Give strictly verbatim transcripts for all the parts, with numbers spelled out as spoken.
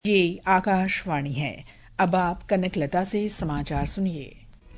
ये आकाशवाणी है। अब आप कनकलता से समाचार सुनिए।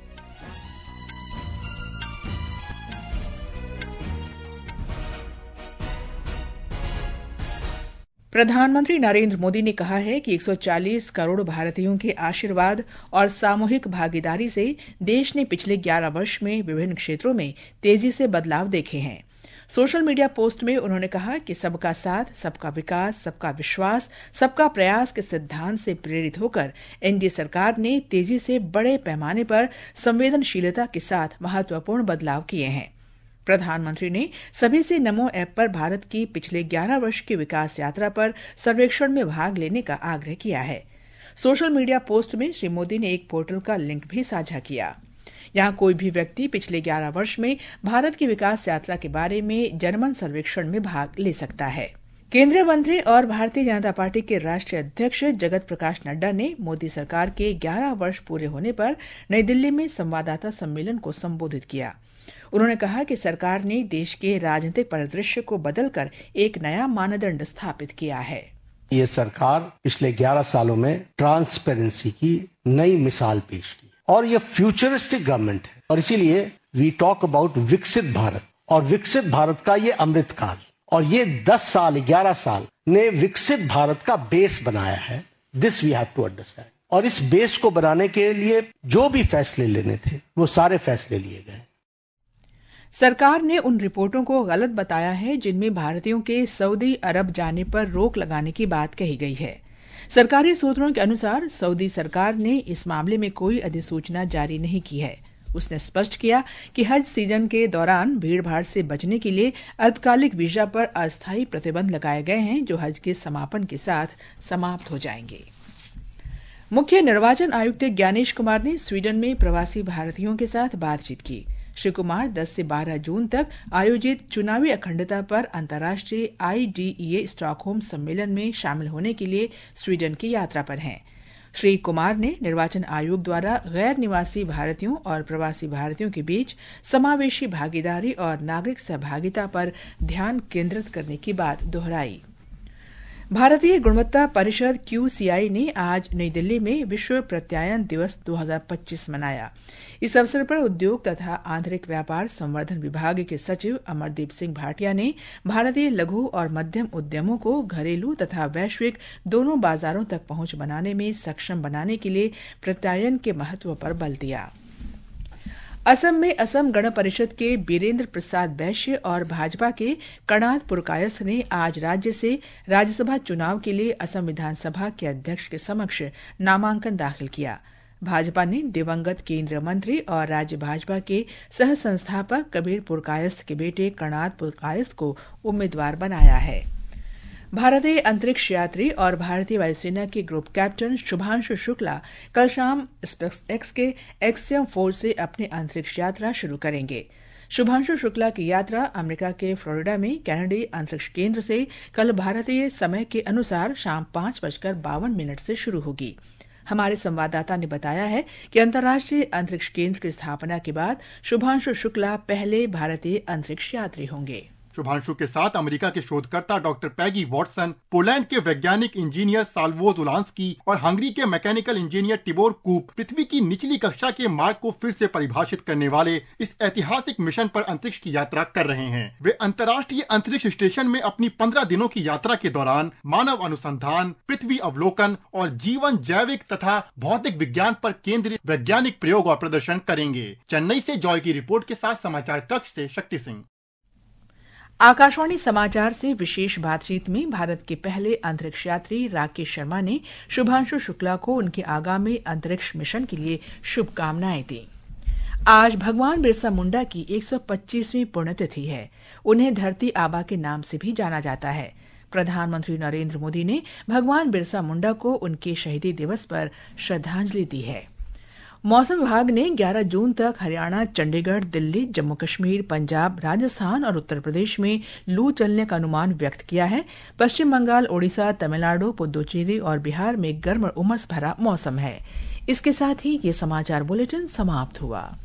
प्रधानमंत्री नरेंद्र मोदी ने कहा है कि एक सौ चालीस करोड़ भारतीयों के आशीर्वाद और सामूहिक भागीदारी से देश ने पिछले ग्यारह वर्ष में विभिन्न क्षेत्रों में तेजी से बदलाव देखे हैं। सोशल मीडिया पोस्ट में उन्होंने कहा कि सबका साथ, सबका विकास, सबका विश्वास, सबका प्रयास के सिद्धांत से प्रेरित होकर एनडीए सरकार ने तेजी से बड़े पैमाने पर संवेदनशीलता के साथ महत्वपूर्ण बदलाव किए हैं। प्रधानमंत्री ने सभी से नमो ऐप पर भारत की पिछले ग्यारह वर्ष की विकास यात्रा पर सर्वेक्षण में भाग लेने का आग्रह किया है। सोशल मीडिया पोस्ट में श्री मोदी ने एक पोर्टल का लिंक भी साझा किया। यहां कोई भी व्यक्ति पिछले ग्यारह वर्ष में भारत की विकास यात्रा के बारे में जर्मन सर्वेक्षण में भाग ले सकता है। केंद्रीय मंत्री और भारतीय जनता पार्टी के राष्ट्रीय अध्यक्ष जगत प्रकाश नड्डा ने मोदी सरकार के ग्यारह वर्ष पूरे होने पर नई दिल्ली में संवाददाता सम्मेलन को संबोधित किया। उन्होंने कहा कि सरकार ने देश के राजनीतिक परिदृश्य को बदलकर एक नया मानदंड स्थापित किया है। ये सरकार पिछले ग्यारह सालों में ट्रांसपेरेंसी की नई मिसाल पेश की और ये फ्यूचरिस्टिक गवर्नमेंट है और इसीलिए वी टॉक अबाउट विकसित भारत और विकसित भारत का ये अमृत काल और ये दस साल ग्यारह साल ने विकसित भारत का बेस बनाया है। This we have to understand और इस बेस को बनाने के लिए जो भी फैसले लेने थे वो सारे फैसले लिए गए। सरकार ने उन रिपोर्टों को गलत बताया है जिनमें भारतीयों के सऊदी अरब जाने पर रोक लगाने की बात कही गई है। सरकारी सूत्रों के अनुसार सऊदी सरकार ने इस मामले में कोई अधिसूचना जारी नहीं की है। उसने स्पष्ट किया कि हज सीजन के दौरान भीड़भाड़ से बचने के लिए अल्पकालिक वीजा पर अस्थायी प्रतिबंध लगाए गए हैं जो हज के समापन के साथ समाप्त हो जाएंगे। मुख्य निर्वाचन आयुक्त ज्ञानेश कुमार ने स्वीडन में प्रवासी भारतीयों के साथ बातचीत की। श्री कुमार दस से बारह जून तक आयोजित चुनावी अखंडता पर अंतर्राष्ट्रीय आईडीईए स्टॉकहोम सम्मेलन में शामिल होने के लिए स्वीडन की यात्रा पर हैं। श्री कुमार ने निर्वाचन आयोग द्वारा गैर निवासी भारतीयों और प्रवासी भारतीयों के बीच समावेशी भागीदारी और नागरिक सहभागिता पर ध्यान केंद्रित करने की बात दोहराई। भारतीय गुणवत्ता परिषद क्यूसीआई ने आज नई दिल्ली में विश्व प्रत्यायन दिवस दो हज़ार पच्चीस मनाया। इस अवसर पर उद्योग तथा आंतरिक व्यापार संवर्धन विभाग के सचिव अमरदीप सिंह भाटिया ने भारतीय लघु और मध्यम उद्यमों को घरेलू तथा वैश्विक दोनों बाजारों तक पहुंच बनाने में सक्षम बनाने के लिए प्रत्यायन के महत्व पर बल दिया। असम में असम गण परिषद के बीरेंद्र प्रसाद बैश्य और भाजपा के कणाद पुरकायस्थ ने आज राज्य से राज्यसभा चुनाव के लिए असम विधानसभा के अध्यक्ष के समक्ष नामांकन दाखिल किया। भाजपा ने दिवंगत केंद्रीय मंत्री और राज्य भाजपा के सह संस्थापक कबीर पुरकायस्थ के बेटे कणाद पुरकायस्थ को उम्मीदवार बनाया है। भारतीय अंतरिक्ष यात्री और भारतीय वायुसेना के ग्रुप कैप्टन शुभांशु शुक्ला कल शाम स्पेस एक्स के एक्सियम फोर से अपनी अंतरिक्ष यात्रा शुरू करेंगे। शुभांशु शुक्ला की यात्रा अमेरिका के फ्लोरिडा में कैनेडी अंतरिक्ष केंद्र से कल भारतीय समय के अनुसार शाम पांच बजकर बावन मिनट से शुरू होगी। हमारे संवाददाता ने बताया है कि अंतर्राष्ट्रीय अंतरिक्ष केंद्र की स्थापना के बाद शुभांशु शुक्ला पहले भारतीय अंतरिक्ष यात्री होंगे। शुभांशु के साथ अमेरिका के शोधकर्ता डॉक्टर पैगी वॉटसन, पोलैंड के वैज्ञानिक इंजीनियर साल्वोज उलांस्की और हंगरी के मैकेनिकल इंजीनियर टिबोर कूप पृथ्वी की निचली कक्षा के मार्ग को फिर से परिभाषित करने वाले इस ऐतिहासिक मिशन पर अंतरिक्ष की यात्रा कर रहे हैं। वे अंतर्राष्ट्रीय अंतरिक्ष स्टेशन में अपनी पंद्रह दिनों की यात्रा के दौरान मानव अनुसंधान, पृथ्वी अवलोकन और जीवन, जैविक तथा भौतिक विज्ञान पर केंद्रित वैज्ञानिक प्रयोग और प्रदर्शन करेंगे। चेन्नई से जॉय की रिपोर्ट के साथ समाचार कक्ष से शक्ति सिंह। आकाशवाणी समाचार से विशेष बातचीत में भारत के पहले अंतरिक्ष यात्री राकेश शर्मा ने शुभांशु शुक्ला को उनके आगामी अंतरिक्ष मिशन के लिए शुभकामनाएं दी। आज भगवान बिरसा मुंडा की एक सौ पच्चीसवीं पुण्यतिथि है। उन्हें धरती आबा के नाम से भी जाना जाता है। प्रधानमंत्री नरेंद्र मोदी ने भगवान बिरसा मुंडा को उनके शहीदी दिवस पर श्रद्धांजलि दी है। मौसम विभाग ने ग्यारह जून तक हरियाणा, चंडीगढ़, दिल्ली, जम्मू कश्मीर, पंजाब, राजस्थान और उत्तर प्रदेश में लू चलने का अनुमान व्यक्त किया है। पश्चिम बंगाल, ओडिशा, तमिलनाडु, पुदुचेरी और बिहार में गर्म और उमस भरा मौसम है। इसके साथ ही ये समाचार बुलेटिन समाप्त हुआ।